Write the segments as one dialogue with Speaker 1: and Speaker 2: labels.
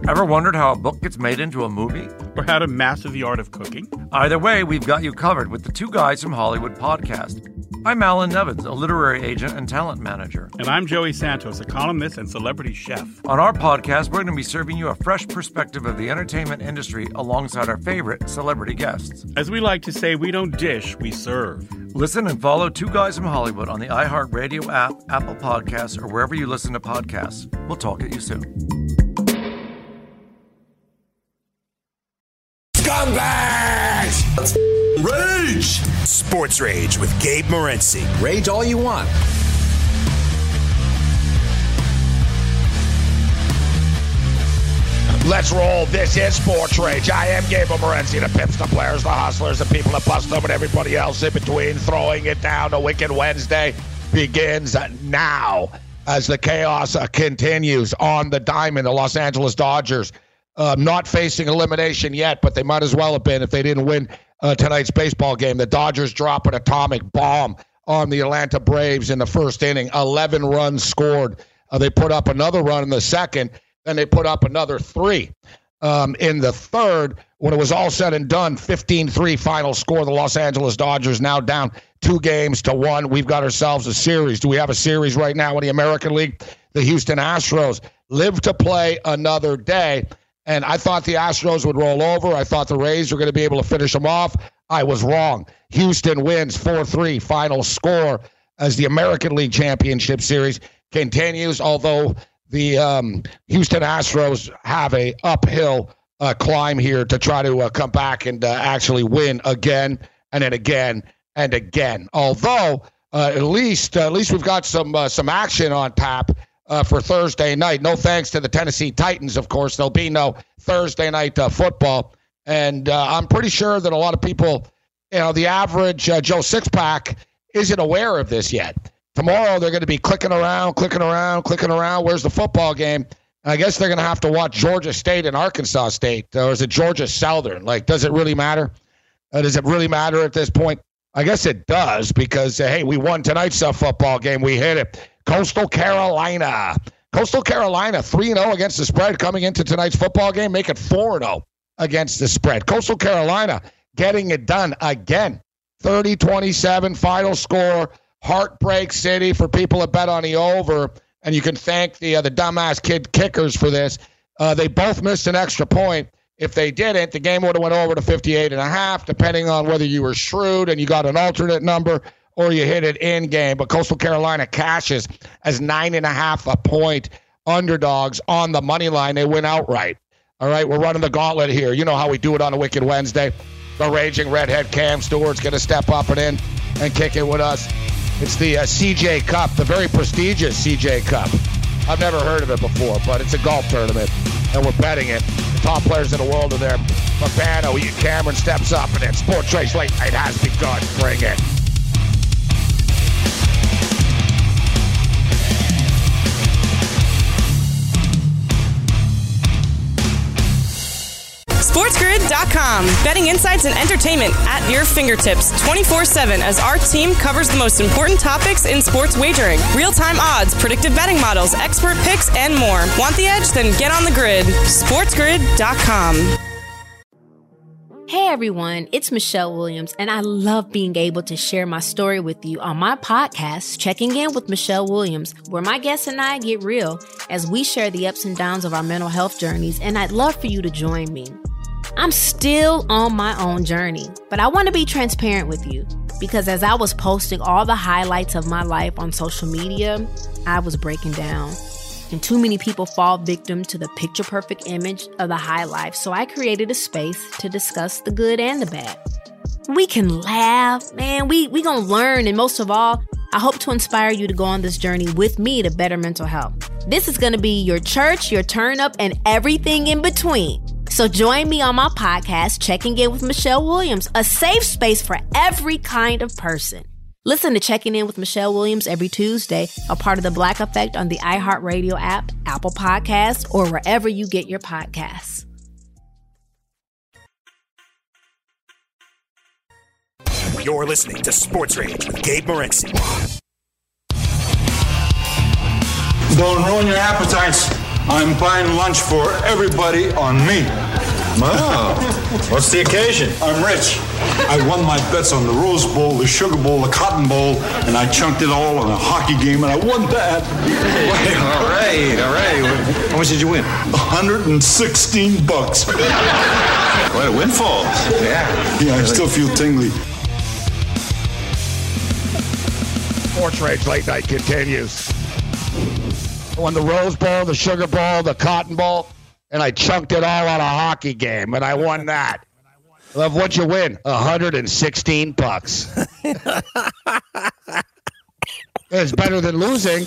Speaker 1: Ever wondered how a book gets made into a movie?
Speaker 2: Or how to master the art of cooking?
Speaker 1: Either way, we've got you covered with the Two Guys from Hollywood podcast. I'm Alan Nevins, a literary agent and talent manager.
Speaker 2: And I'm Joey Santos, a columnist and celebrity chef.
Speaker 1: On our podcast, we're going to be serving you a fresh perspective of the entertainment industry alongside our favorite celebrity guests.
Speaker 2: As we like to say, we don't dish, we serve.
Speaker 1: Listen and follow Two Guys from Hollywood on the iHeartRadio app, Apple Podcasts, or wherever you listen to podcasts. We'll talk at you soon.
Speaker 3: Scumbags! Let's rage! Sports Rage with Gabe Morency. Rage all you want. Let's roll. This is Sports Rage. I am Gabe Morency, the pimps, the players, the hustlers, the people that bust them, and everybody else in between. Throwing it down. The Wicked Wednesday begins now as the chaos continues on the diamond. The Los Angeles Dodgers not facing elimination yet, but they might as well have been if they didn't win tonight's baseball game. The Dodgers drop an atomic bomb on the Atlanta Braves in the first inning. 11 runs scored. They put up another run in the second. Then they put up another 3 in the third. When it was all said and done, 15-3 final score. The Los Angeles Dodgers now down 2-1. We've got ourselves a series. Do we have a series right now in the American League? The Houston Astros live to play another day. And I thought the Astros would roll over. I thought the Rays were going to be able to finish them off. I was wrong. Houston wins 4-3 final score as the American League Championship Series continues, although the Houston Astros have a uphill climb here to try to come back and actually win again and then again and again. Although at least we've got some action on tap for Thursday night. No thanks to the Tennessee Titans, of course. There'll be no Thursday night football. And I'm pretty sure that a lot of people, the average Joe Sixpack isn't aware of this yet. Tomorrow they're going to be clicking around. Where's the football game? I guess they're going to have to watch Georgia State and Arkansas State. Or is it Georgia Southern? Does it really matter? Does it really matter at this point? I guess it does because, hey, we won tonight's football game. We hit it. Coastal Carolina 3-0 against the spread coming into tonight's football game, make it 4-0 against the spread. Coastal Carolina getting it done again. 30-27 final score. Heartbreak City for people that bet on the over, and you can thank the dumbass kid kickers for this. They both missed an extra point. If they didn't, the game would have went over to 58.5, depending on whether you were shrewd and you got an alternate number or you hit it in game. But Coastal Carolina cashes as 9.5 point underdogs on the money line. They win outright. All right, we're running the gauntlet here. You know how we do it on a Wicked Wednesday. The raging redhead Cam Stewart's going to step up and kick it with us. It's the CJ Cup, the very prestigious CJ Cup. I've never heard of it before, but it's a golf tournament, and we're betting it. The top players in the world are there. Fabano, Ian Cameron steps up, and then Sports Race Late Night has begun. Bring it.
Speaker 4: SportsGrid.com. Betting insights and entertainment at your fingertips 24/7 as our team covers the most important topics in sports wagering. Real-time odds, predictive betting models, expert picks, and more. Want the edge? Then get on the grid. SportsGrid.com.
Speaker 5: Hey everyone, it's Michelle Williams, and I love being able to share my story with you on my podcast, Checking In with Michelle Williams, where my guests and I get real as we share the ups and downs of our mental health journeys, and I'd love for you to join me. I'm still on my own journey, but I want to be transparent with you because as I was posting all the highlights of my life on social media, I was breaking down. And too many people fall victim to the picture-perfect image of the high life, so I created a space to discuss the good and the bad. We can laugh, man, we gonna learn, and most of all, I hope to inspire you to go on this journey with me to better mental health. This is gonna be your church, your turn-up, and everything in between. So join me on my podcast, Checking In with Michelle Williams, a safe space for every kind of person. Listen to Checking In with Michelle Williams every Tuesday, a part of the Black Effect on the iHeartRadio app, Apple Podcasts, or wherever you get your podcasts.
Speaker 3: You're listening to Sports Rage with Gabe Morency.
Speaker 6: Don't ruin your appetites. I'm buying lunch for everybody on me.
Speaker 7: Wow. What's the occasion?
Speaker 6: I'm rich. I won my bets on the Rose Bowl, the Sugar Bowl, the Cotton Bowl, and I chunked it all on a hockey game, and I won that.
Speaker 7: All right. How much did you win?
Speaker 6: $116.
Speaker 7: Quite a windfall.
Speaker 6: Yeah, I still feel tingly.
Speaker 3: Sports Rage Late Night continues. I won the Rose Bowl, the Sugar Bowl, the Cotton Bowl, and I chunked it all on a hockey game, and I won that. Love, what'd you win? $116. It's better than losing.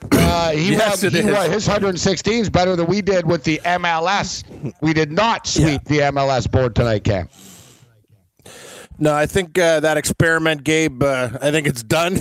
Speaker 3: His 116 is better than we did with the MLS. We did not sweep the MLS board tonight, Cam.
Speaker 8: No, I think that experiment, Gabe, I think it's done.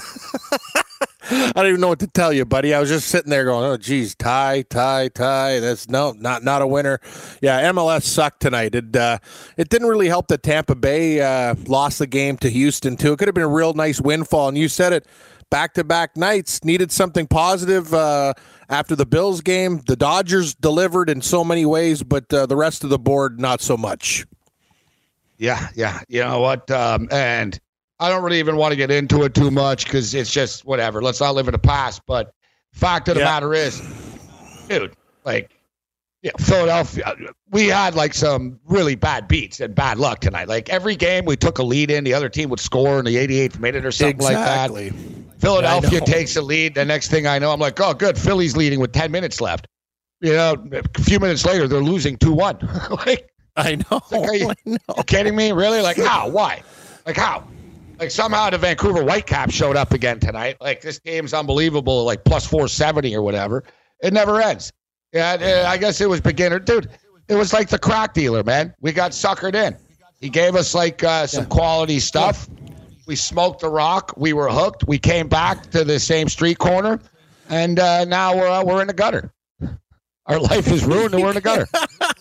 Speaker 8: I don't even know what to tell you, buddy. I was just sitting there going, oh, geez, tie. That's not a winner. Yeah, MLS sucked tonight. It didn't really help that Tampa Bay lost the game to Houston, too. It could have been a real nice windfall, and you said it, back-to-back nights, needed something positive after the Bills game. The Dodgers delivered in so many ways, but the rest of the board, not so much. Yeah. You know what? And I don't really even want to get into it too much because it's just whatever. Let's not live in the past. But fact of the matter is, dude,
Speaker 3: Philadelphia, we had some really bad beats and bad luck tonight. Like every game we took a lead in, the other team would score in the 88th minute or something like that. Philadelphia takes a lead. The next thing I know, I'm like, oh, good. Philly's leading with 10 minutes left. You know, a few minutes later, they're losing 2-1.
Speaker 8: I know.
Speaker 3: Are you kidding me? Really? How? Why? How? Somehow the Vancouver Whitecaps showed up again tonight. This game's unbelievable, plus 470 or whatever. It never ends. Yeah, I guess it was beginner. Dude, it was like the crack dealer, man. We got suckered in. He gave us, some quality stuff. We smoked the rock. We were hooked. We came back to the same street corner, and now we're in the gutter. Our life is ruined, and we're in the gutter.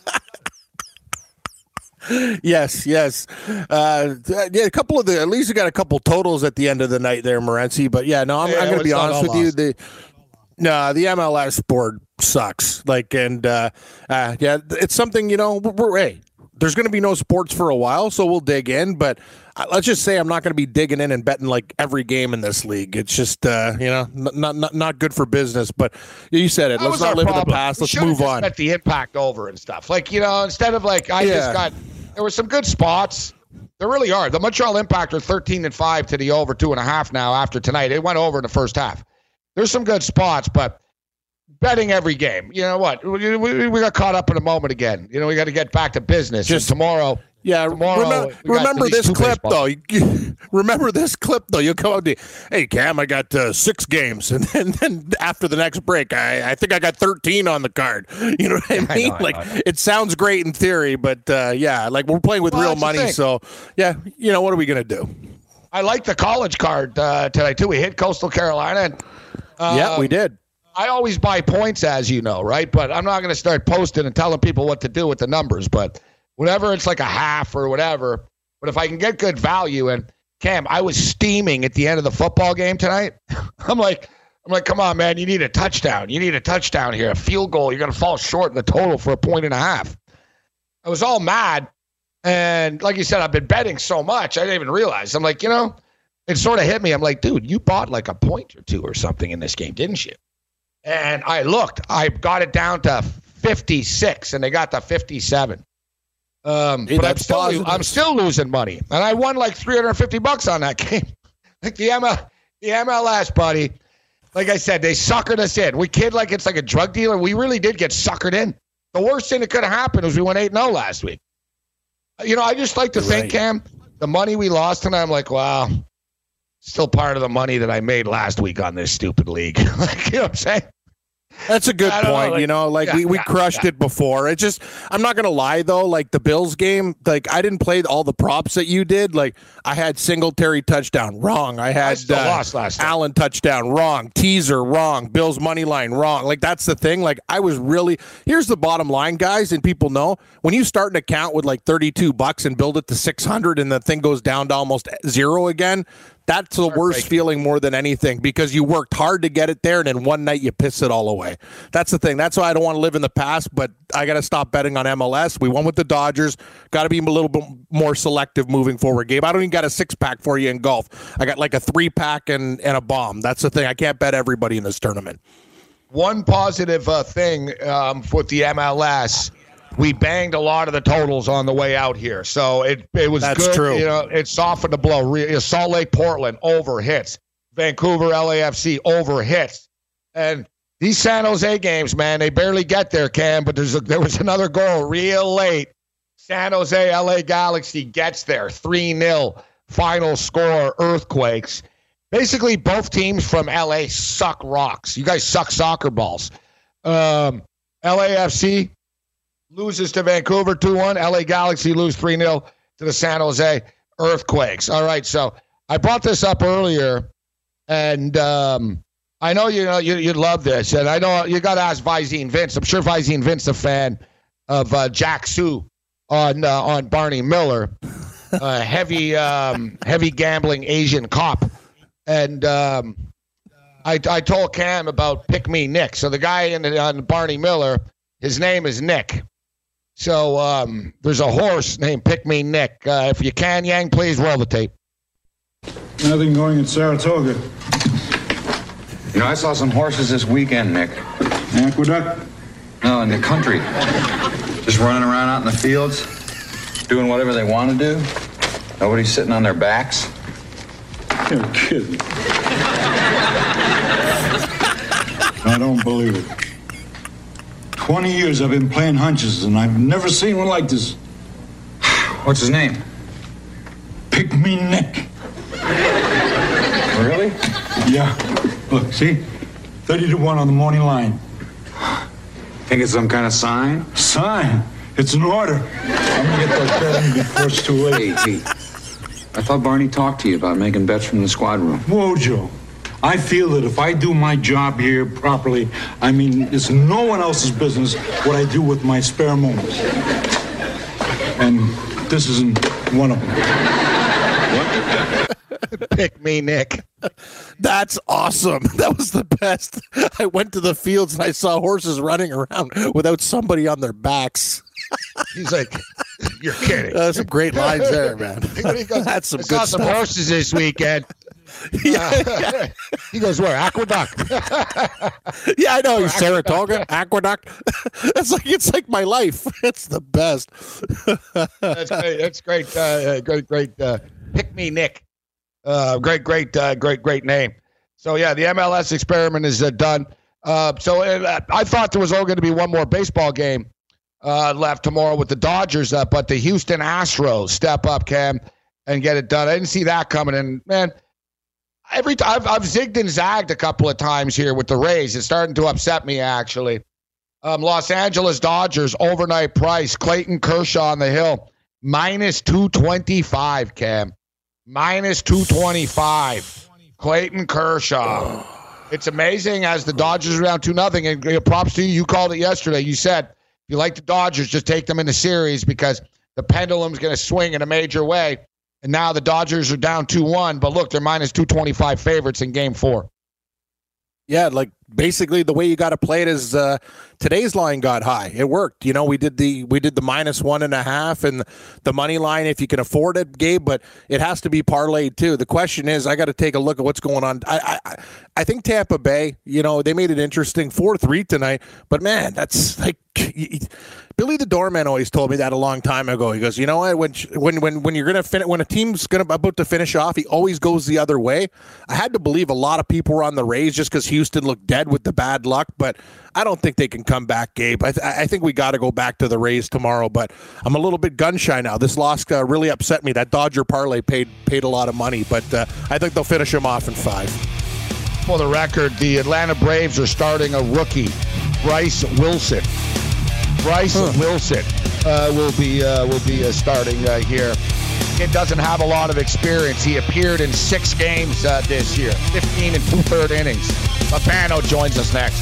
Speaker 8: Yes. A couple of at least you got a couple totals at the end of the night there, Morency. But I'm going to be honest with you. The MLS board sucks. It's something, there's going to be no sports for a while, so we'll dig in. But let's just say I'm not going to be digging in and betting every game in this league. It's just, not good for business. But you said it. Let's not live in the past. Let's move on.
Speaker 3: Bet the impact over and stuff. Instead of there were some good spots. There really are. The Montreal Impact are 13-5 to the over 2.5 now after tonight. It went over in the first half. There's some good spots, but betting every game. You know what? We got caught up in a moment again. We got to get back to business. Just tomorrow. Yeah,
Speaker 8: remember this clip, though. Remember this clip, though. You'll come up to, hey, Cam, I got 6 games. And then after the next break, I think I got 13 on the card. You know what I mean? I know. It sounds great in theory, but, we're playing with real money. So, what are we going to do?
Speaker 3: I like the college card tonight, too. We hit Coastal Carolina. And,
Speaker 8: we did.
Speaker 3: I always buy points, as you know, right? But I'm not going to start posting and telling people what to do with the numbers. But whenever it's a half or whatever, but if I can get good value, and Cam, I was steaming at the end of the football game tonight. I'm like, come on, man, you need a touchdown. You need a touchdown here, a field goal. You're going to fall short in the total for 1.5. I was all mad. And like you said, I've been betting so much, I didn't even realize. I'm like, it sort of hit me. I'm like, dude, you bought a point or two or something in this game, didn't you? And I looked. I got it down to 56, and they got to 57. But I'm still losing money, and I won $350 on that game. The MLS, buddy. Like I said, they suckered us in. We kid it's like a drug dealer. We really did get suckered in. The worst thing that could have happened was we went 8-0 last week. I just like to think, Cam, the money we lost tonight, I'm like, wow, still part of the money that I made last week on this stupid league. You know what I'm saying?
Speaker 8: That's a good point. We crushed it before. It just, I'm not going to lie, though, the Bills game, I didn't play all the props that you did. I had Singletary touchdown, wrong. I had
Speaker 3: lost last time.
Speaker 8: Allen touchdown, wrong. Teaser, wrong. Bills money line, wrong. That's the thing. I was really, here's the bottom line, guys, and people know, when you start an account with $32 and build it to 600 and the thing goes down to almost zero again, That's the worst feeling more than anything, because you worked hard to get it there, and then one night you piss it all away. That's the thing. That's why I don't want to live in the past, but I got to stop betting on MLS. We won with the Dodgers. Got to be a little bit more selective moving forward, Gabe. I don't even got a 6-pack for you in golf. I got like a 3-pack and a bomb. That's the thing. I can't bet everybody in this tournament.
Speaker 3: One positive thing with the MLS, we banged a lot of the totals on the way out here, so it was
Speaker 8: That's
Speaker 3: good.
Speaker 8: True.
Speaker 3: You know, it softened the blow. Salt Lake, Portland over hits. Vancouver, LAFC over hits, and these San Jose games, man, they barely get there, Cam. But there was another goal real late. San Jose, LA Galaxy gets there, 3-0 final score. Earthquakes. Basically, both teams from LA suck rocks. You guys suck soccer balls. LAFC loses to Vancouver 2-1. LA Galaxy lose 3-0 to the San Jose Earthquakes. All right, so I brought this up earlier, and I know you'd love this, and I know you got to ask Visine Vince. I'm sure Visine Vince is a fan of Jack Sue on Barney Miller, heavy gambling Asian cop. And I told Cam about Pick Me Nick. So the guy on Barney Miller, his name is Nick. So there's a horse named Pick Me Nick. If you can, Yang, please roll the tape.
Speaker 9: Nothing going in Saratoga.
Speaker 7: You know, I saw some horses this weekend, Nick.
Speaker 9: Aqueduct?
Speaker 7: No, in the country. Just running around out in the fields, doing whatever they want to do. Nobody's sitting on their backs.
Speaker 9: You're kidding. I don't believe it. 20 years I've been playing hunches, and I've never seen one like this.
Speaker 7: What's his name?
Speaker 9: Pick Me Nick.
Speaker 7: Really?
Speaker 9: Yeah. Look, see? 30-1 on the morning line.
Speaker 7: Think it's some kind of sign?
Speaker 9: Sign? It's an order. I'm gonna get that bet in before it's too late.
Speaker 7: Hey. I thought Barney talked to you about making bets from the squad room.
Speaker 9: Whoa, Joe. I feel that if I do my job here properly, I mean, it's no one else's business what I do with my spare moments. And this isn't one of them.
Speaker 3: Pick Me Nick.
Speaker 8: That's awesome. That was the best. I went to the fields and I saw horses running around without somebody on their backs.
Speaker 3: He's like, you're kidding.
Speaker 8: Some great lines there, man. That's some good stuff.
Speaker 3: I saw some horses this weekend.
Speaker 8: Yeah.
Speaker 3: He goes, where? Aqueduct.
Speaker 8: Yeah, I know. Saratoga, Aqueduct. It's like my life. It's the best.
Speaker 3: That's great. That's great. Great. Pick Me Nick. Great name. So yeah, the MLS experiment is done. I thought there was only going to be one more baseball game left tomorrow with the Dodgers, but the Houston Astros step up, Cam, and get it done. I didn't see that coming. And man, every time I've zigged and zagged a couple of times here with the Rays. It's starting to upset me, actually. Los Angeles Dodgers overnight price, Clayton Kershaw on the hill, -225, Cam. -225. Clayton Kershaw. It's amazing as the Dodgers are down 2-0. And props to you. You called it yesterday. You said, if you like the Dodgers, just take them in the series because the pendulum's going to swing in a major way. And now the Dodgers are down 2-1. But look, they're -225 favorites in Game 4.
Speaker 8: Yeah, like basically the way you got to play it is today's line got high. It worked. You know, we did the -1.5 and the money line if you can afford it, Gabe, but it has to be parlayed too. The question is, I got to take a look at what's going on. I think Tampa Bay, you know, they made it interesting 4-3 tonight, but man, that's like Billy the Doorman always told me that a long time ago. He goes, you know what? When you're gonna finish, when a team's about to finish off, he always goes the other way. I had to believe a lot of people were on the Rays just because Houston looked dead with the bad luck, but I don't think they can come back, Gabe. I think we got to go back to the Rays tomorrow. But I'm a little bit gun shy now. This loss really upset me. That Dodger parlay paid a lot of money, but I think they'll finish them off in 5.
Speaker 3: For the record, the Atlanta Braves are starting a rookie, Bryce Wilson. Wilson will be starting here. Kid doesn't have a lot of experience. He appeared in 6 games this year, 15 2/3 innings. Papano joins us next.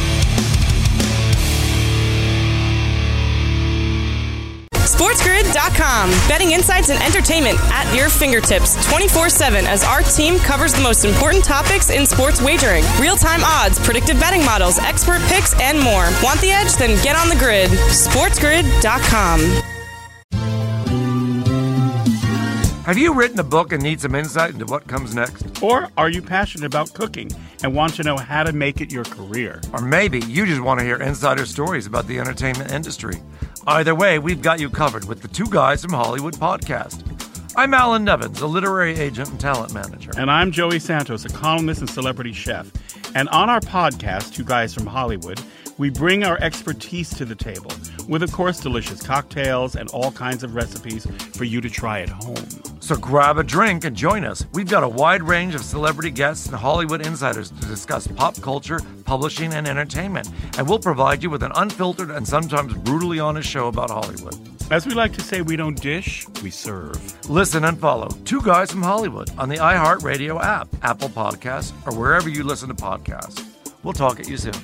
Speaker 4: SportsGrid.com. SportsGrid.com. Betting insights and entertainment at your fingertips 24/7 as our team covers the most important topics in sports wagering. Real-time odds, predictive betting models, expert picks, and more. Want the edge? Then get on the grid. SportsGrid.com.
Speaker 1: Have you written a book and need some insight into what comes next?
Speaker 2: Or are you passionate about cooking and want to know how to make it your career?
Speaker 1: Or maybe you just want to hear insider stories about the entertainment industry. Either way, we've got you covered with the Two Guys from Hollywood podcast. I'm Alan Nevins, a literary agent and talent manager.
Speaker 2: And I'm Joey Santos, a columnist and celebrity chef. And on our podcast, Two Guys from Hollywood, we bring our expertise to the table with, of course, delicious cocktails and all kinds of recipes for you to try at home.
Speaker 1: So grab a drink and join us. We've got a wide range of celebrity guests and Hollywood insiders to discuss pop culture, publishing, and entertainment. And we'll provide you with an unfiltered and sometimes brutally honest show about Hollywood.
Speaker 2: As we like to say, we don't dish, we serve.
Speaker 1: Listen and follow Two Guys from Hollywood on the iHeartRadio app, Apple Podcasts, or wherever you listen to podcasts. We'll talk at you soon.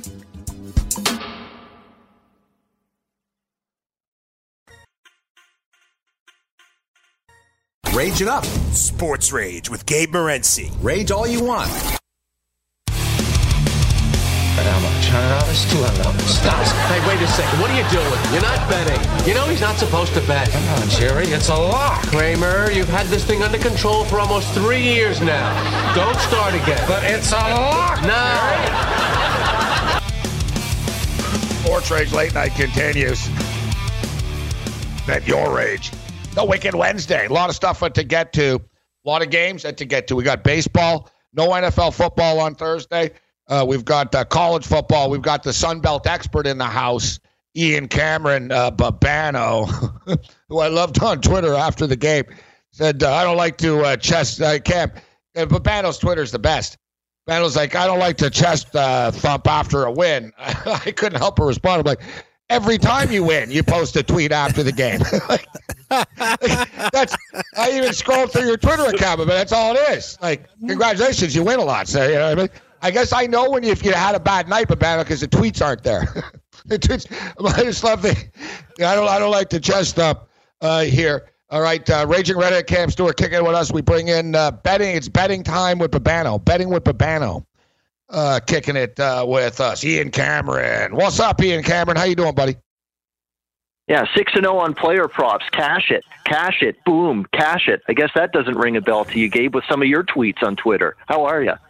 Speaker 10: Rage it up. Sports Rage with Gabe Morency. Rage all you want.
Speaker 11: How much? $100? $200? Stop. Hey, wait a second. What are you doing? You're not betting. You know he's not supposed to bet. Come on, Jerry. It's a lock. Kramer, you've had this thing under control for almost 3 years now. Don't start again.
Speaker 3: But it's a lock.
Speaker 11: No.
Speaker 3: Sports Rage Late Night continues. Bet your rage. No Wicked Wednesday. A lot of stuff to get to. A lot of games to get to. We got baseball. No NFL football on Thursday. We've got college football. We've got the Sun Belt expert in the house, Ian Cameron Babano, who I loved on Twitter after the game. Said, I don't like to chest Cam. Babano's Twitter's the best. Babano's like, I don't like to chest thump after a win. I couldn't help but respond. I'm like, every time you win, you post a tweet after the game. I even scrolled through your Twitter account, but that's all it is. Like, congratulations, you win a lot. So, you know what I mean? I guess I know if you had a bad night, Babano, because the tweets aren't there. The tweets, I just love the. I don't like to chest up here. All right, Raging Redhead Cam Stewart kicking it with us. We bring in betting. It's betting time with Babano. Betting with Babano. Kicking it with us, Ian Cameron. What's up, Ian Cameron? How you doing, buddy?
Speaker 12: Yeah, 6-0 on player props. Cash it, boom, cash it. I guess that doesn't ring a bell to you, Gabe, with some of your tweets on Twitter. How are you?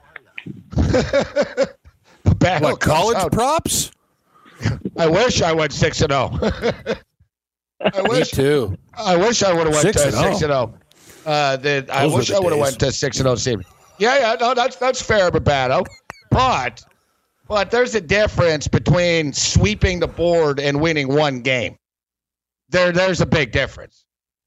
Speaker 8: What, college props?
Speaker 3: I wish I went 6-0.
Speaker 8: Me too.
Speaker 3: I wish I would have went 6-0. I wish I would have went to 6-0 season. Yeah, no, that's fair, Babano. But there's a difference between sweeping the board and winning one game. There's a big difference.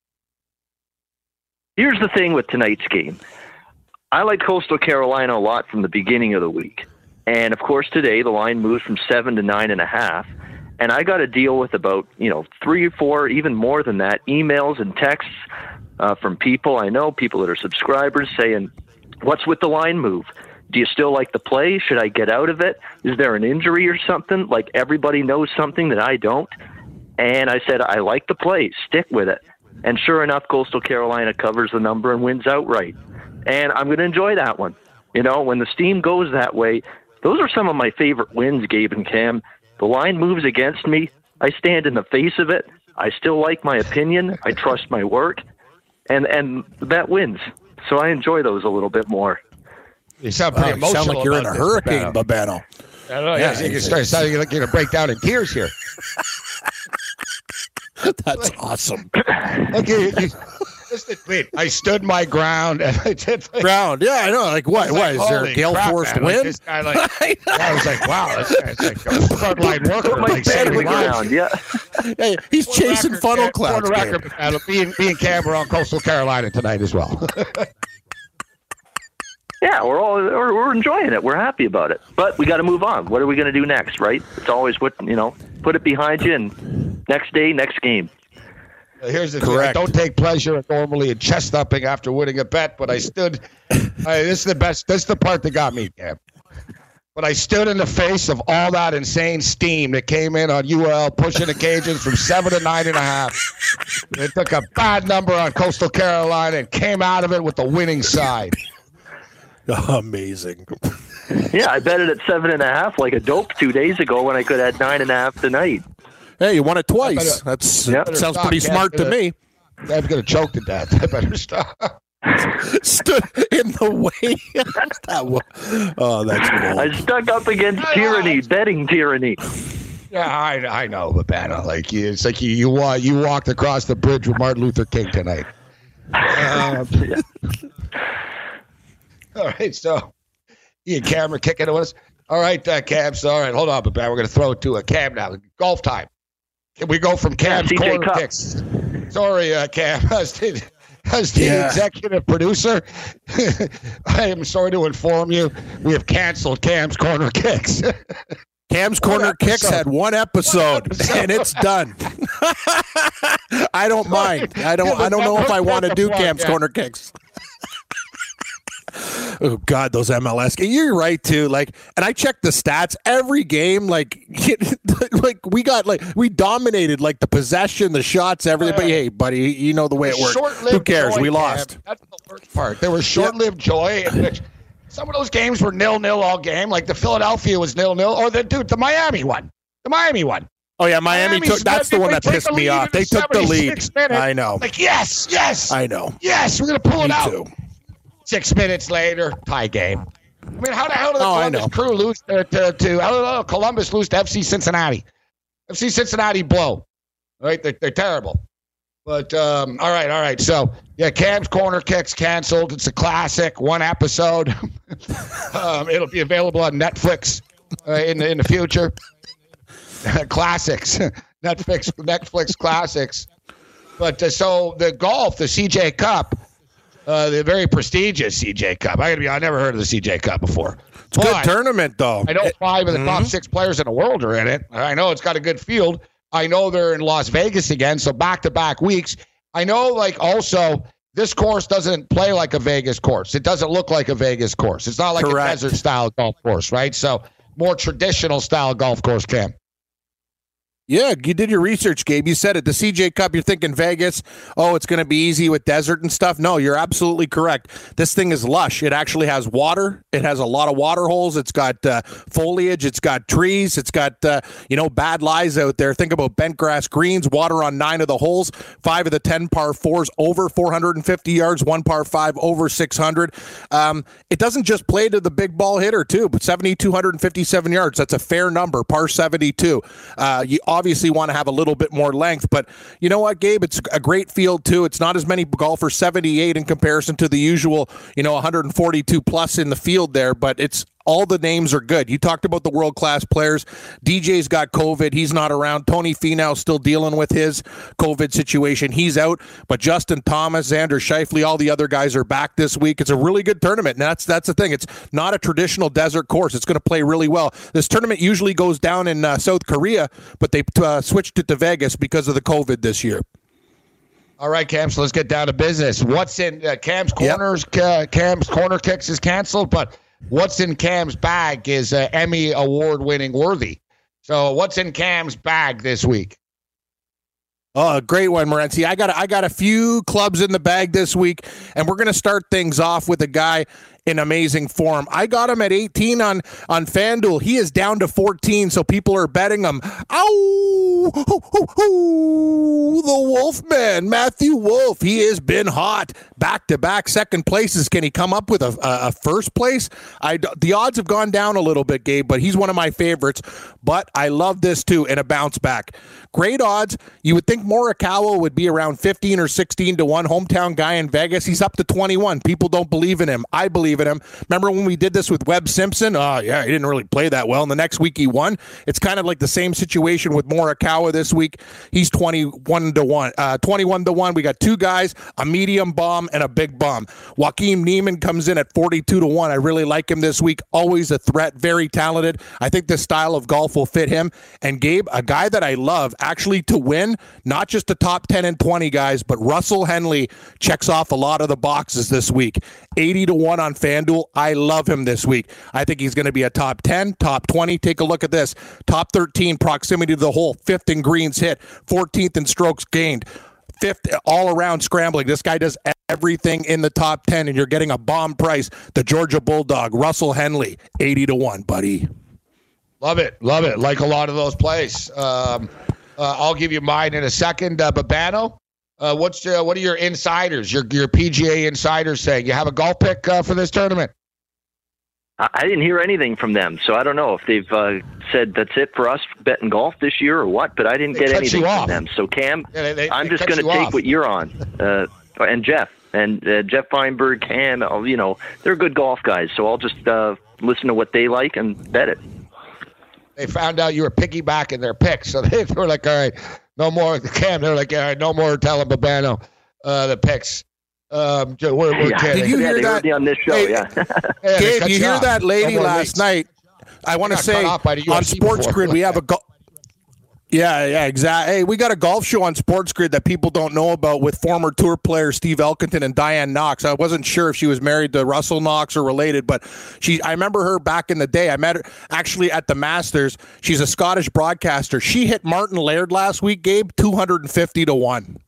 Speaker 12: Here's the thing with tonight's game. I like Coastal Carolina a lot from the beginning of the week. And, of course, today the line moves from 7 to 9.5. And I got to deal with about, 3 or 4, even more than that, emails and texts from people I know, people that are subscribers saying, what's with the line move? Do you still like the play? Should I get out of it? Is there an injury or something? Like everybody knows something that I don't. And I said, I like the play. Stick with it. And sure enough, Coastal Carolina covers the number and wins outright. And I'm going to enjoy that one. When the steam goes that way, those are some of my favorite wins, Gabe and Cam. The line moves against me. I stand in the face of it. I still like my opinion. I trust my work. And that wins. So I enjoy those a little bit more.
Speaker 3: You sound pretty emotional.
Speaker 8: You sound like you're in a hurricane, Babano.
Speaker 3: I don't know. Yeah, you can start sounding like you're going to break down in tears here.
Speaker 8: That's awesome.
Speaker 3: Okay, wait, I stood my ground and I did
Speaker 8: ground. Yeah, I know. Like what? What is there a gale force wind?
Speaker 3: I was like, wow, this guy's like a frontline worker.
Speaker 12: Put my bed in the ground. Yeah.
Speaker 8: Hey, he's chasing funnel clouds.
Speaker 3: Being Cameron on Coastal Carolina tonight as well.
Speaker 12: Yeah, we're enjoying it. We're happy about it. But we got to move on. What are we going to do next, right? It's always put it behind you and next day, next game.
Speaker 3: Here's the thing. I don't take pleasure normally in chest thumping after winning a bet, but I stood. This is the best. This is the part that got me, Cam. but I stood in the face of all that insane steam that came in on UL, pushing the Cajuns from 7 to 9.5. They took a bad number on Coastal Carolina and came out of it with the winning side.
Speaker 8: Amazing.
Speaker 12: Yeah, I bet it at 7.5 like a dope 2 days ago when I could have had 9.5 tonight.
Speaker 8: Hey, you won it twice. That sounds pretty smart to me.
Speaker 3: I'm going to choke to death. I better stop.
Speaker 8: Stood in the way. That's cool.
Speaker 12: I stuck up against tyranny, betting tyranny.
Speaker 3: Yeah, I know, Babano. Like it's like you walked across the bridge with Martin Luther King tonight. All right, so you and Cam are kicking to us. All right, Cam. So, all right, hold on, Babano. We're going to throw it to Cam now. Golf time. Can we go from Cam's corner kicks? Sorry, Cam. As the executive producer, I am sorry to inform you, we have canceled Cam's Corner Kicks.
Speaker 8: Cam's Corner Kicks had one episode, and it's done. I don't mind. I don't know if I want to do Cam's Corner Kicks. Oh God, those MLS. You're right too. Like, and I checked the stats every game. Like we dominated like the possession, the shots, everything. But hey, buddy, you know the way it works. Who cares? We lost.
Speaker 3: That's the worst part. There was short-lived joy in which some of those games were 0-0 all game. Like the Philadelphia was 0-0, or the Miami one. The Miami one.
Speaker 8: Oh yeah, Miami took. That's the one that pissed me off. They took the lead. I know.
Speaker 3: Like yes.
Speaker 8: I know.
Speaker 3: Yes, we're gonna pull it out.
Speaker 8: Too.
Speaker 3: 6 minutes later, tie game. I mean, how the hell did the Columbus crew lose to Columbus lose to FC Cincinnati? FC Cincinnati blow. Right? They're terrible. But, all right. So, yeah, Cam's Corner Kicks canceled. It's a classic, one episode. It'll be available on Netflix in the future. Classics. Netflix classics. But so the golf, the CJ Cup, the very prestigious CJ Cup. I never heard of the CJ Cup before.
Speaker 8: It's a good tournament, though.
Speaker 3: I know 5 of the top 6 players in the world are in it. I know it's got a good field. I know they're in Las Vegas again, so back-to-back weeks. I know, like, also, this course doesn't play like a Vegas course. It doesn't look like a Vegas course. It's not like a desert-style golf course, right? So, more traditional-style golf course, Cam.
Speaker 8: Yeah, you did your research, Gabe. You said it. The CJ Cup, you're thinking Vegas, it's going to be easy with desert and stuff. No, you're absolutely correct. This thing is lush. It actually has water. It has a lot of water holes. It's got foliage. It's got trees. It's got, bad lies out there. Think about bent grass greens, water on 9 of the holes, 5 of the 10 par 4s over 450 yards, 1 par 5 over 600. It doesn't just play to the big ball hitter, too, but 7,257 yards. That's a fair number, par 72. You obviously want to have a little bit more length, but you know what, Gabe? It's a great field too. It's not as many golfers, 78 in comparison to the usual, 142 plus in the field there, but it's all the names are good. You talked about the world-class players. DJ's got COVID. He's not around. Tony Finau's still dealing with his COVID situation. He's out. But Justin Thomas, Xander Schauffele, all the other guys are back this week. It's a really good tournament, and that's the thing. It's not a traditional desert course. It's going to play really well. This tournament usually goes down in South Korea, but they switched it to Vegas because of the COVID this year.
Speaker 3: All right, Cam, so let's get down to business. What's in Cam's Corners? Cam's Corner Kicks is canceled, but what's in Cam's bag is Emmy award-winning worthy. So what's in Cam's bag this week?
Speaker 8: Oh, great one, Morency. I got a few clubs in the bag this week, and we're going to start things off with a guy in amazing form. I got him at 18 on FanDuel. He is down to 14, so people are betting him. Ow! The Wolfman, Matthew Wolff. He has been hot. Back-to-back second places. Can he come up with a first place? The odds have gone down a little bit, Gabe, but he's one of my favorites. But I love this, too, in a bounce back. Great odds. You would think Morikawa would be around 15 or 16 to 1. Hometown guy in Vegas. He's up to 21. People don't believe in him. I believe in him. Remember when we did this with Webb Simpson? Oh, yeah, he didn't really play that well. And the next week he won. It's kind of like the same situation with Morikawa this week. He's 21 to 1. 21 to 1. We got 2 guys, a medium bomb and a big bomb. Joaquin Niemann comes in at 42 to 1. I really like him this week. Always a threat. Very talented. I think this style of golf will fit him. And Gabe, a guy that I love actually to win, not just the top 10 and 20 guys, but Russell Henley checks off a lot of the boxes this week. 80 to 1 on FanDuel. I love him this week. I think he's going to be a top 10, top 20. Take a look at this. Top 13 proximity to the hole, 5th in greens hit, 14th in strokes gained, 5th all-around scrambling. This guy does everything in the top 10, and you're getting a bomb price. The Georgia Bulldog, Russell Henley, 80-1, buddy.
Speaker 3: Love it. Like a lot of those plays. I'll give you mine in a second. Babano, what are your insiders, your PGA insiders saying? You have a golf pick for this tournament?
Speaker 12: I didn't hear anything from them, so I don't know if they've said that's it for us betting golf this year or what, but I didn't get anything from them. So, Cam, I'm just going to take what you're on, and Jeff. And Jeff Feinberg, Cam, they're good golf guys, so I'll just listen to what they like and bet it.
Speaker 3: They found out you were piggybacking their picks, so they were like, all right, no more. Cam, they're like, all right, no more telling Babano the picks. We're kidding.
Speaker 8: Did you hear that?
Speaker 12: On this show,
Speaker 8: Gabe, you hear that lady last night? I want to say on Sports Grid, we have a Yeah, exactly. Hey, we got a golf show on Sports Grid that people don't know about with former tour player Steve Elkington and Diane Knox. I wasn't sure if she was married to Russell Knox or related, but I remember her back in the day. I met her actually at the Masters. She's a Scottish broadcaster. She hit Martin Laird last week, Gabe, 250-1.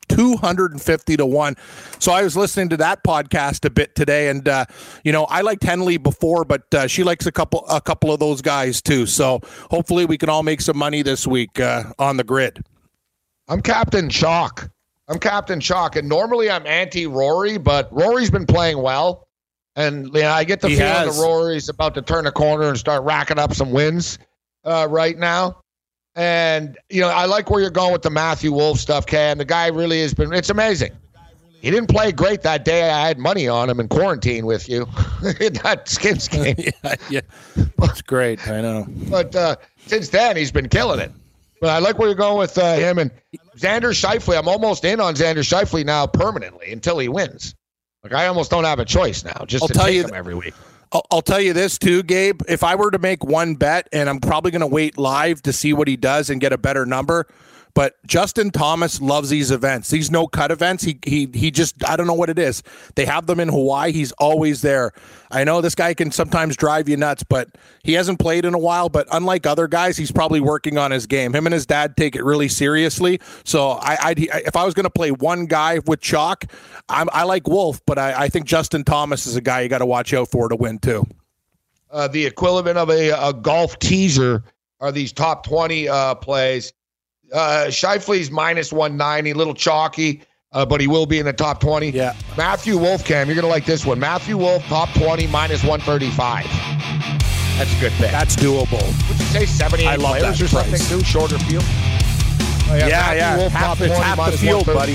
Speaker 8: 250-1. So I was listening to that podcast a bit today, and I liked Henley before, but she likes a couple of those guys too. So hopefully we can all make some money this week on the grid.
Speaker 3: I'm Captain Chalk, and normally I'm anti-Rory, but Rory's been playing well, and I get the feeling that Rory's about to turn a corner and start racking up some wins right now. And, I like where you're going with the Matthew Wolff stuff, Cam. The guy really has been – it's amazing. He didn't play great that day. I had money on him in quarantine with you in that Skins game.
Speaker 8: Yeah. That's great. I know.
Speaker 3: But since then, he's been killing it. But I like where you're going with him. And Xander Schauffele, I'm almost in on Xander Schauffele now permanently until he wins. Like, I almost don't have a choice now just to take him every week.
Speaker 8: I'll tell you this too, Gabe. If I were to make one bet, and I'm probably going to wait live to see what he does and get a better number, but Justin Thomas loves these events. These no-cut events, he just, I don't know what it is. They have them in Hawaii. He's always there. I know this guy can sometimes drive you nuts, but he hasn't played in a while. But unlike other guys, he's probably working on his game. Him and his dad take it really seriously. So if I was going to play one guy with chalk, I like Wolff, but I think Justin Thomas is a guy you got to watch out for to win too.
Speaker 3: The equivalent of a golf teaser are these top 20 plays. Scheifele's minus 190, a little chalky, but he will be in the top 20.
Speaker 8: Yeah.
Speaker 3: Matthew Wolff, Cam, you're going to like this one. Matthew Wolff, top 20, minus 135. That's a good pick.
Speaker 8: That's doable.
Speaker 3: Would you say 78
Speaker 8: I love
Speaker 3: players
Speaker 8: that
Speaker 3: or something
Speaker 8: price.
Speaker 3: too? Shorter field? Oh,
Speaker 8: yeah.
Speaker 3: Wolff,
Speaker 8: Half
Speaker 3: top 20,
Speaker 8: the field, buddy.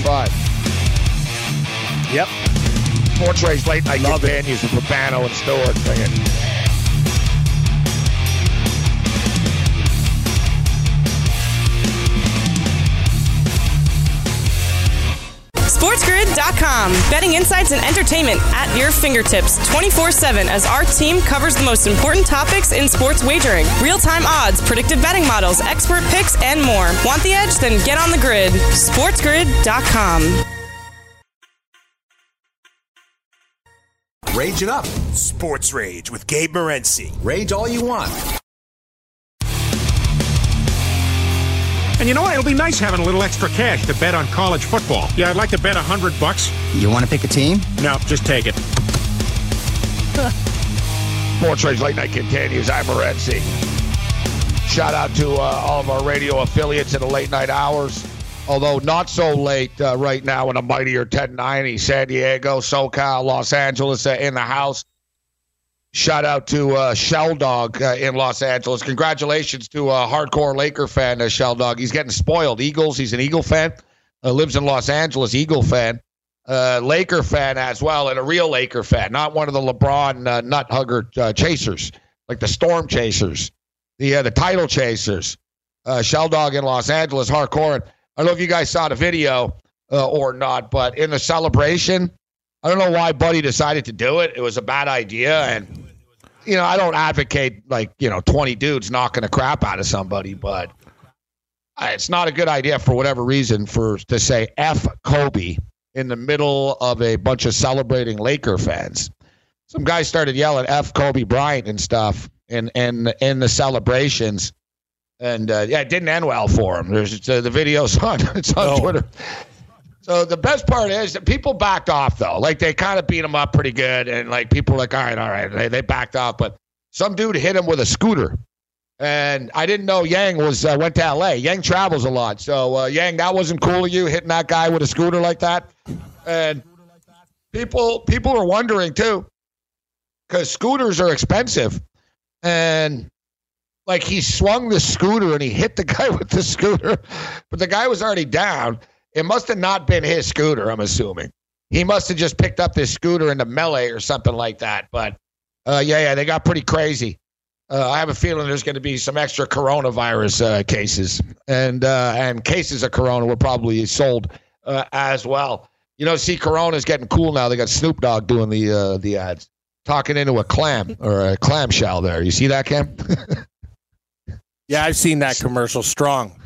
Speaker 8: Yep.
Speaker 3: Sports Race late night companions with Babano and Stewart singing.
Speaker 4: SportsGrid.com. Betting insights and entertainment at your fingertips 24/7 as our team covers the most important topics in sports wagering. Real-time odds, predictive betting models, expert picks, and more. Want the edge? Then get on the grid. SportsGrid.com.
Speaker 10: Rage it up. Sports Rage with Gabe Morency. Rage all you want.
Speaker 13: And you know what? It'll be nice having a little extra cash to bet on college football. Yeah, I'd like to bet $100.
Speaker 14: You want to pick a team?
Speaker 13: No, just take it.
Speaker 3: Sports Rage Late Night continues. I'm Morency. Shout out to all of our radio affiliates in the late night hours. Although not so late right now in a mightier 1090. San Diego, SoCal, Los Angeles in the house. Shout out to Shell Dog in Los Angeles. Congratulations to a hardcore Laker fan, Shell Dog. He's getting spoiled. Eagles, he's an Eagle fan. Lives in Los Angeles, Eagle fan. Laker fan as well, and a real Laker fan. Not one of the LeBron nut hugger chasers, like the Storm chasers, the title chasers. Shell Dog in Los Angeles, hardcore. And I don't know if you guys saw the video or not, but in the celebration, I don't know why Buddy decided to do it. It was a bad idea, and I don't advocate 20 dudes knocking the crap out of somebody, but it's not a good idea for whatever reason to say F Kobe in the middle of a bunch of celebrating Laker fans. some guys started yelling F Kobe Bryant and stuff in the celebrations. And, it didn't end well for him. There's the video's on Twitter. So the best part is that people backed off, though. Like, they kind of beat him up pretty good. And, like, people were like, all right. They backed off. But some dude hit him with a scooter. And I didn't know Yang went to L.A. Yang travels a lot. So, Yang, that wasn't cool of you, hitting that guy with a scooter like that. And people are wondering, too, because scooters are expensive. And, like, he swung the scooter and he hit the guy with the scooter. But the guy was already down. It must have not been his scooter, I'm assuming. He must have just picked up this scooter in the melee or something like that. But, they got pretty crazy. I have a feeling there's going to be some extra coronavirus cases. And cases of corona were probably sold as well. See, Corona's getting cool now. They got Snoop Dogg doing the ads. Talking into a clam or a clamshell there. You see that, Cam?
Speaker 8: Yeah, I've seen that commercial. Strong.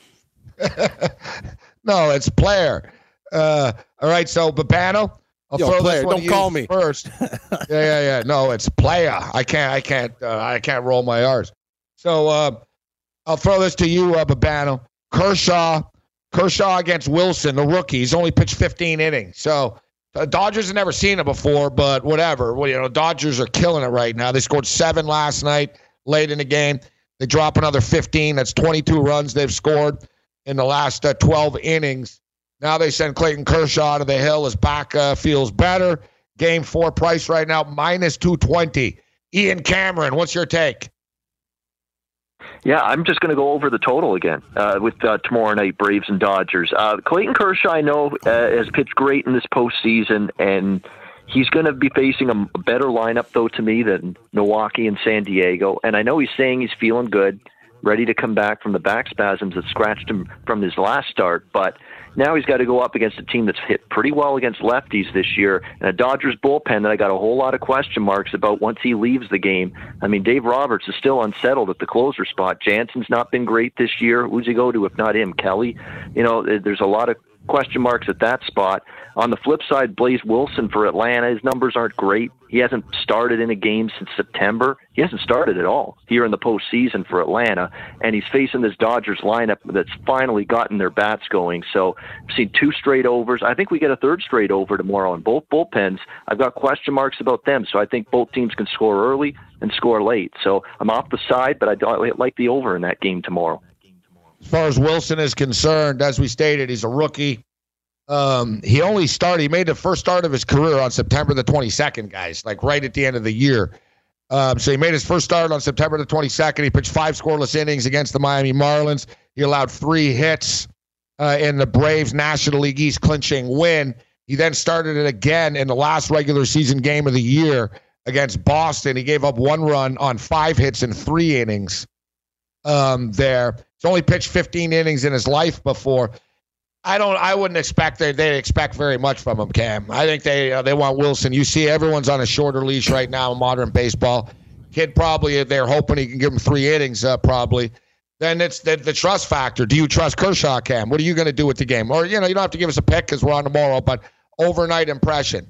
Speaker 3: No, it's Player. All right, so Babano, I'll throw
Speaker 8: Player,
Speaker 3: this one
Speaker 8: don't
Speaker 3: to
Speaker 8: call
Speaker 3: you
Speaker 8: me
Speaker 3: first. Yeah. No, it's Player. I can't roll my R's. So I'll throw this to you, Babano. Kershaw against Wilson, the rookie. He's only pitched 15 innings. So Dodgers have never seen it before, but whatever. Well, Dodgers are killing it right now. They scored 7 last night, late in the game. They drop another 15. That's 22 runs they've scored in the last 12 innings. Now they send Clayton Kershaw to the hill. His back feels better. Game 4 price right now, minus 220. Ian Cameron, what's your take?
Speaker 12: Yeah, I'm just going to go over the total again with tomorrow night, Braves and Dodgers. Clayton Kershaw, I know, has pitched great in this postseason, and he's going to be facing a better lineup, though, to me, than Milwaukee and San Diego. And I know he's saying he's feeling good, ready to come back from the back spasms that scratched him from his last start. But now he's got to go up against a team that's hit pretty well against lefties this year, and a Dodgers bullpen that I got a whole lot of question marks about once he leaves the game. I mean, Dave Roberts is still unsettled at the closer spot. Jansen's not been great this year. Who's he go to if not him? Kelly? There's a lot of question marks at that spot. On the flip side, Blaze Wilson for Atlanta, his numbers aren't great. He hasn't started in a game since September. He hasn't started at all here in the postseason for Atlanta, and he's facing this Dodgers lineup that's finally gotten their bats going. So I've seen 2 straight overs. I think we get a 3rd straight over tomorrow on both bullpens. I've got question marks about them, so I think both teams can score early and score late. So I'm off the side, but I like the over in that game tomorrow.
Speaker 3: As far as Wilson is concerned, as we stated, he's a rookie. He made the first start of his career on September the 22nd, guys, like right at the end of the year. So he made his first start on September the 22nd. He pitched 5 scoreless innings against the Miami Marlins. He allowed 3 hits in the Braves National League East clinching win. He then started it again in the last regular season game of the year against Boston. He gave up 1 run on 5 hits in 3 innings there. He's only pitched 15 innings in his life before. I wouldn't expect they expect very much from him, Cam. I think they want Wilson. You see, everyone's on a shorter leash right now in modern baseball. Kid probably, they're hoping he can give him 3 innings, probably. Then it's the trust factor. Do you trust Kershaw, Cam? What are you going to do with the game? Or, you don't have to give us a pick because we're on tomorrow, but overnight impression.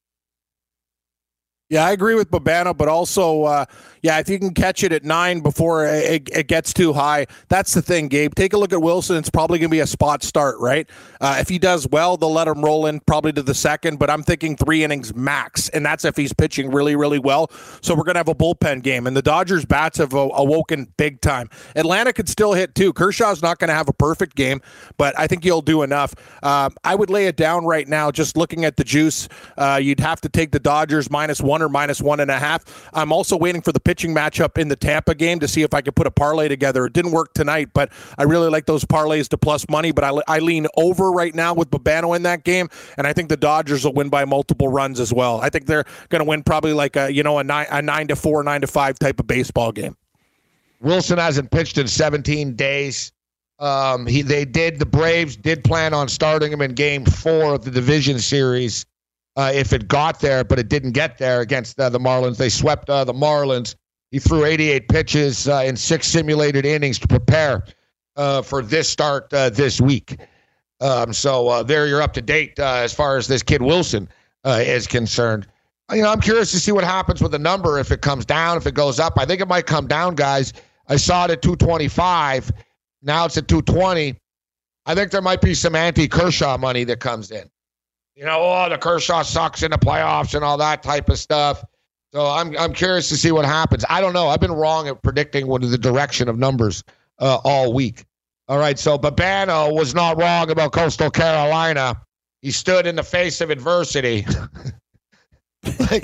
Speaker 8: Yeah, I agree with Babano, but also, if you can catch it at 9 before it gets too high, that's the thing, Gabe. Take a look at Wilson. It's probably going to be a spot start, right? If he does well, they'll let him roll in probably to the 2nd, but I'm thinking 3 innings max, and that's if he's pitching really, really well. So we're going to have a bullpen game, and the Dodgers' bats have awoken big time. Atlanta could still hit, too. Kershaw's not going to have a perfect game, but I think he'll do enough. I would lay it down right now, just looking at the juice. You'd have to take the Dodgers -1 or -1.5. I'm also waiting for the pitching matchup in the Tampa game to see if I could put a parlay together. It didn't work tonight, but I really like those parlays to plus money, but I lean over right now with Babano in that game, and I think the Dodgers will win by multiple runs as well. I think they're going to win probably like a 9-4, 9-5 type of baseball game.
Speaker 3: Wilson hasn't pitched in 17 days. The Braves did plan on starting him in Game 4 of the division series. If it got there, but it didn't get there against the Marlins. They swept the Marlins. He threw 88 pitches in 6 simulated innings to prepare for this start this week. So there you're up to date as far as this kid Wilson is concerned. I'm curious to see what happens with the number, if it comes down, if it goes up. I think it might come down, guys. I saw it at 225. Now it's at 220. I think there might be some anti-Kershaw money that comes in. The Kershaw sucks in the playoffs and all that type of stuff. So I'm curious to see what happens. I don't know. I've been wrong at predicting what is the direction of numbers all week. All right, so Babano was not wrong about Coastal Carolina. He stood in the face of adversity. Stood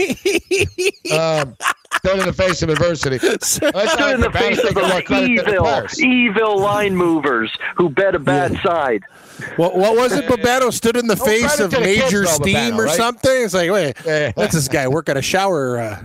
Speaker 3: in the face of adversity.
Speaker 12: Stood in the face of those evil line movers who bet a bad side.
Speaker 8: What was it, Babano? Stood in the face of Major Steam or something? It's like, wait, what's this guy work at a shower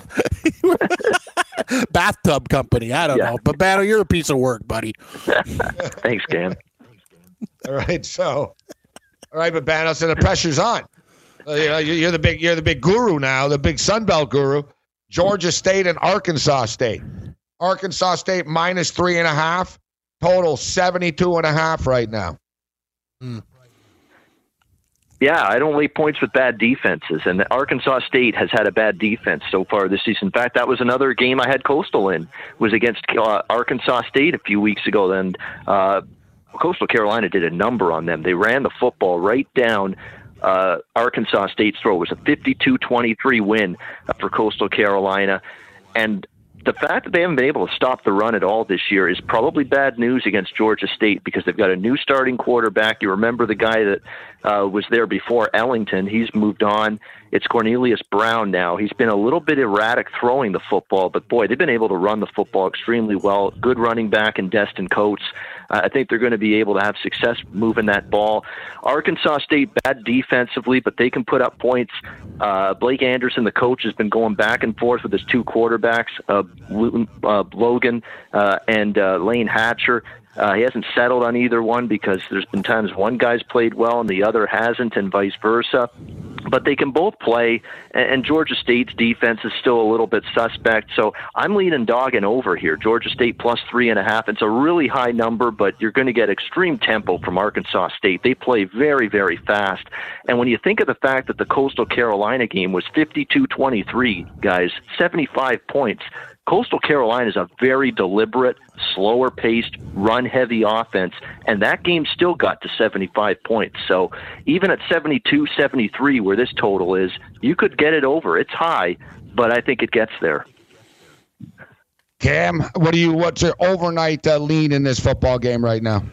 Speaker 8: bathtub company? I don't know. Babano, you're a piece of work, buddy.
Speaker 12: Thanks, Cam.
Speaker 3: All right, Babano, so the pressure's on. You're the big guru now, the big Sunbelt guru. Georgia State and Arkansas State. Arkansas State minus 3.5. Total 72.5 right now.
Speaker 12: Yeah, I don't lay points with bad defenses, and Arkansas State has had a bad defense so far this season. In fact, that was another game I had Coastal in, was against Arkansas State a few weeks ago. And Coastal Carolina did a number on them. They ran the football right down Arkansas State's throat. It was a 52-23 win for Coastal Carolina. And the fact that they haven't been able to stop the run at all this year is probably bad news against Georgia State, because they've got a new starting quarterback. You remember the guy that was there before, Ellington. He's moved on. It's Cornelius Brown now. He's been a little bit erratic throwing the football, but boy, they've been able to run the football extremely well. Good running back in Destin Coates. I think they're going to be able to have success moving that ball. Arkansas State, bad defensively, but they can put up points. Blake Anderson, the coach, has been going back and forth with his two quarterbacks, Logan and Lane Hatcher. He hasn't settled on either one, because there's been times one guy's played well and the other hasn't, and vice versa. But they can both play, and Georgia State's defense is still a little bit suspect. So I'm leaning dog and over here. Georgia State plus 3.5. It's a really high number, but you're going to get extreme tempo from Arkansas State. They play very, very fast. And when you think of the fact that the Coastal Carolina game was 52-23, guys, 75 points, Coastal Carolina is a very deliberate, slower-paced, run-heavy offense, and that game still got to 75 points. So even at 72-73, where this total is, you could get it over. It's high, but I think it gets there.
Speaker 3: Cam, what's your overnight lean in this football game right now?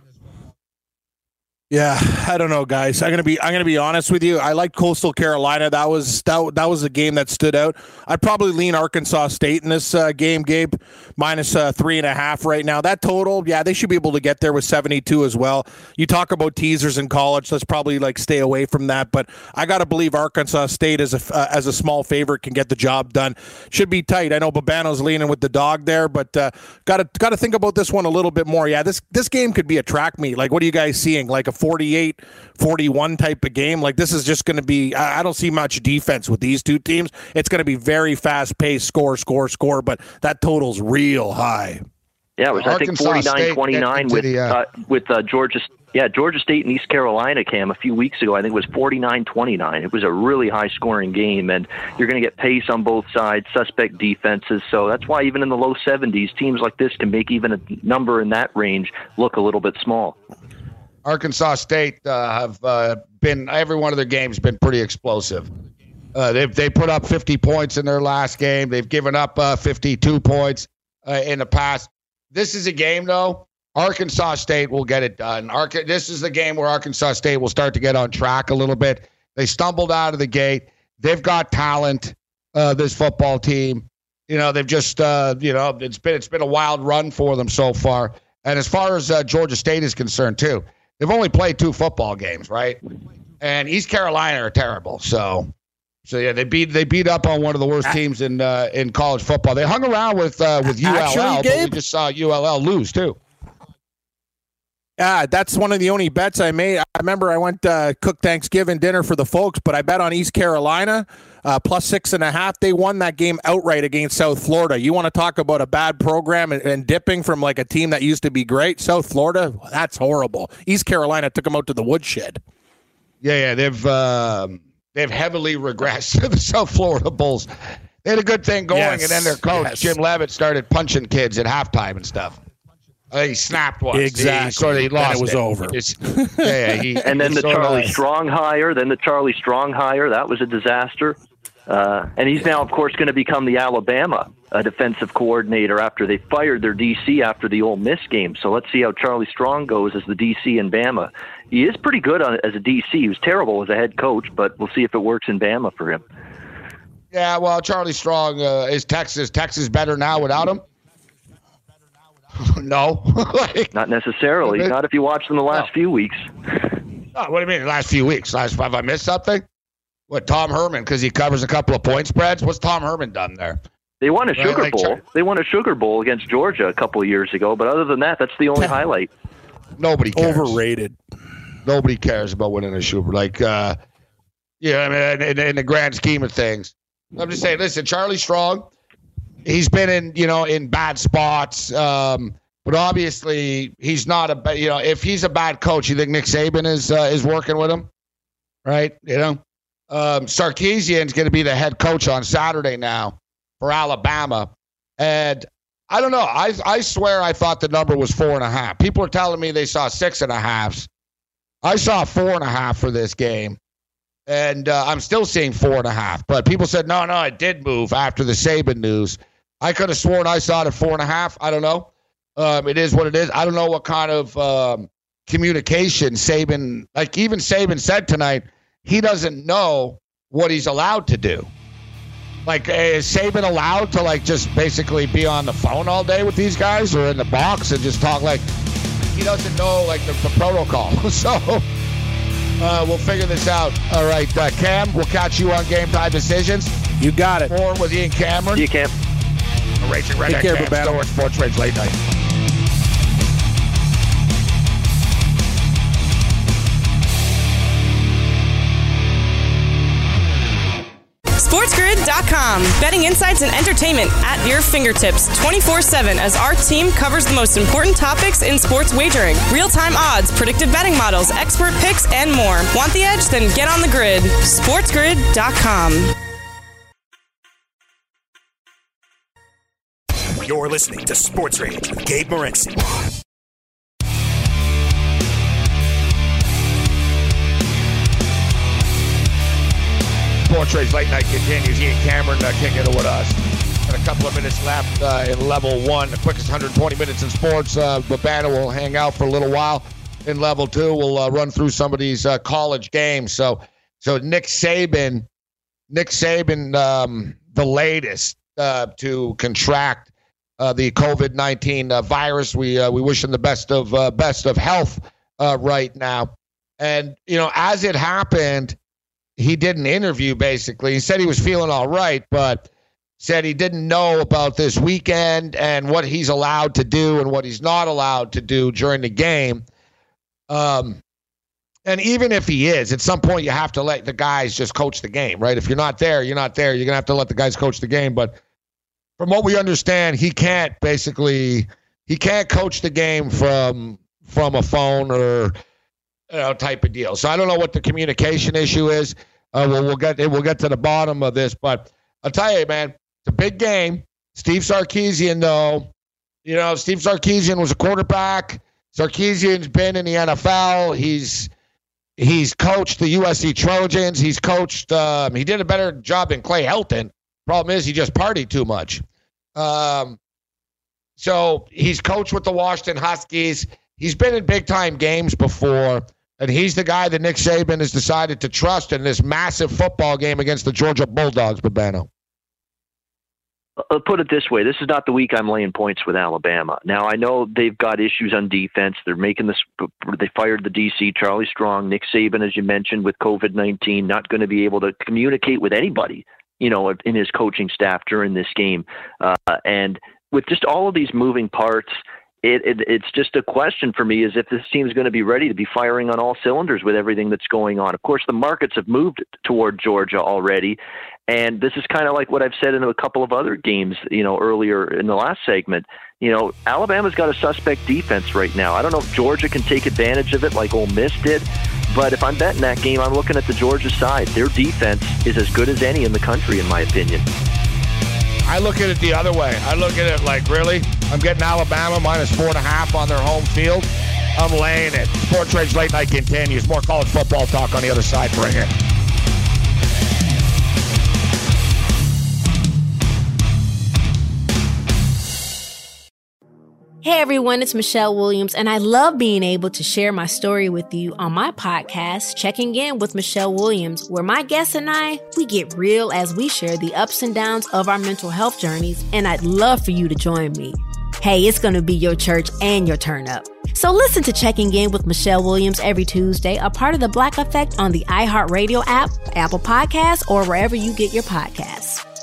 Speaker 8: Yeah, I don't know, guys. I'm gonna be honest with you. I like Coastal Carolina. That was a game that stood out. I'd probably lean Arkansas State in this game, Gabe, minus 3.5 right now. That total, yeah, they should be able to get there with 72 as well. You talk about teasers in college. Let's probably stay away from that. But I gotta believe Arkansas State as a small favorite can get the job done. Should be tight. I know Babano's leaning with the dog there, but gotta think about this one a little bit more. Yeah, this game could be a track meet. What are you guys seeing? Like a 48-41 type of game. This is just going to be, I don't see much defense with these two teams. It's going to be very fast-paced, score, but that total's real high.
Speaker 12: Yeah, it was, I think, 49-29 with Georgia. Yeah, Georgia State and East Carolina, Cam, a few weeks ago. I think it was 49-29. It was a really high-scoring game, and you're going to get pace on both sides, suspect defenses. So that's why even in the low 70s, teams like this can make even a number in that range look a little bit small.
Speaker 3: Arkansas State have been, every one of their games been pretty explosive. They put up 50 points in their last game. They've given up 52 points in the past. This is a game, though, Arkansas State will get it done. This is the game where Arkansas State will start to get on track a little bit. They stumbled out of the gate. They've got talent, this football team. They've just, it's been a wild run for them so far. And as far as Georgia State is concerned, too, they've only played 2 football games, right? And East Carolina are terrible. So yeah, they beat up on one of the worst teams in college football. They hung around with ULL, but we just saw ULL lose too.
Speaker 8: Yeah, that's one of the only bets I made. I remember I went cook Thanksgiving dinner for the folks, but I bet on East Carolina plus 6.5. They won that game outright against South Florida. You want to talk about a bad program and dipping from a team that used to be great? South Florida, that's horrible. East Carolina took them out to the woodshed.
Speaker 3: Yeah, they've they've heavily regressed to the South Florida Bulls. They had a good thing going, and then their coach, Jim Levitt, started punching kids at halftime and stuff. He snapped once.
Speaker 8: Exactly.
Speaker 3: He lost
Speaker 8: and it was over.
Speaker 12: And then the Charlie Strong hire. That was a disaster. And he's now, of course, going to become the Alabama defensive coordinator after they fired their DC after the Ole Miss game. So let's see how Charlie Strong goes as the DC in Bama. He is pretty good as a DC. He was terrible as a head coach, but we'll see if it works in Bama for him.
Speaker 3: Yeah, well, Charlie Strong is Texas. Texas better now without him? No.
Speaker 12: Not necessarily. Not if you watch them the last few weeks.
Speaker 3: Oh, what do you mean the last few weeks? Have I missed something? What, Tom Herman, because he covers a couple of point spreads? What's Tom Herman done there?
Speaker 12: They won a Sugar Bowl. They won a Sugar Bowl against Georgia a couple of years ago, but other than that, that's the only highlight.
Speaker 3: Nobody cares.
Speaker 8: Overrated.
Speaker 3: Nobody cares about winning a Sugar Bowl. I mean, in the grand scheme of things. I'm just saying, listen, Charlie Strong, he's been in bad spots, but obviously he's not if he's a bad coach, you think Nick Saban is working with him, right? Sarkisian's going to be the head coach on Saturday now for Alabama, and I don't know. I swear I thought the number was 4.5. People are telling me they saw 6.5. I saw 4.5 for this game. And I'm still seeing 4.5. But people said, no, it did move after the Saban news. I could have sworn I saw it at 4.5. I don't know. It is what it is. I don't know what kind of communication Saban, even Saban said tonight, he doesn't know what he's allowed to do. Is Saban allowed to, just basically be on the phone all day with these guys or in the box and just talk he doesn't know, the protocol. So... we'll figure this out. All right, Cam, we'll catch you on Game Time Decisions.
Speaker 8: You got it.
Speaker 3: More with Ian Cameron.
Speaker 12: You Cam.
Speaker 3: Racing Redneck Cam, Stowers, Sports Rage Late Night.
Speaker 4: SportsGrid.com. Betting insights and entertainment at your fingertips 24/7 as our team covers the most important topics in sports wagering. Real-time odds, predictive betting models, expert picks, and more. Want the edge? Then get on the grid. SportsGrid.com.
Speaker 10: You're listening to Sports Rage with Gabe Morency.
Speaker 3: Sports Rage Late Night continues. Ian Cameron kicking it with us. Got a couple of minutes left in level 1. The quickest 120 minutes in sports. Babana will hang out for a little while. In level 2, we'll run through some of these college games. So Nick Saban, the latest to contract the COVID-19 virus. We wish him the best of health right now. And as it happened, he did an interview, basically. He said he was feeling all right, but said he didn't know about this weekend and what he's allowed to do and what he's not allowed to do during the game. And even if he is, at some point you have to let the guys just coach the game, right? If you're not there, you're not there. You're going to have to let the guys coach the game. But from what we understand, he can't coach the game from a phone or type of deal. So I don't know what the communication issue is. We'll get to the bottom of this, but I'll tell you, man, it's a big game. Steve Sarkisian, though, Steve Sarkisian was a quarterback. Sarkisian's been in the NFL. He's coached the USC Trojans. He's coached. He did a better job than Clay Helton. Problem is, he just partied too much. So he's coached with the Washington Huskies. He's been in big-time games before, and he's the guy that Nick Saban has decided to trust in this massive football game against the Georgia Bulldogs, Babano.
Speaker 12: I'll put it this way. This is not the week I'm laying points with Alabama. Now, I know they've got issues on defense. They're making this. They fired the DC, Charlie Strong, Nick Saban, as you mentioned, with COVID-19, not going to be able to communicate with anybody, in his coaching staff during this game. And with just all of these moving parts, it's just a question for me is if this team is going to be ready to be firing on all cylinders with everything that's going on. Of course, the markets have moved toward Georgia already, and this is kind of like what I've said in a couple of other games, earlier in the last segment. Alabama's got a suspect defense right now. I don't know if Georgia can take advantage of it like Ole Miss did, But if I'm betting that game, I'm looking at the Georgia side. Their defense is as good as any in the country, in my opinion.
Speaker 3: I look at it the other way. I look at it like, really? I'm getting Alabama minus 4.5 on their home field. I'm laying it. Sports Rage Late Night continues. More college football talk on the other side. Bring it.
Speaker 5: Hey everyone, it's Michelle Williams, and I love being able to share my story with you on my podcast, Checking In with Michelle Williams, where my guests and I, we get real as we share the ups and downs of our mental health journeys, and I'd love for you to join me. Hey, it's going to be your church and your turn up. So listen to Checking In with Michelle Williams every Tuesday, a part of the Black Effect on the iHeartRadio app, Apple Podcasts, or wherever you get your podcasts.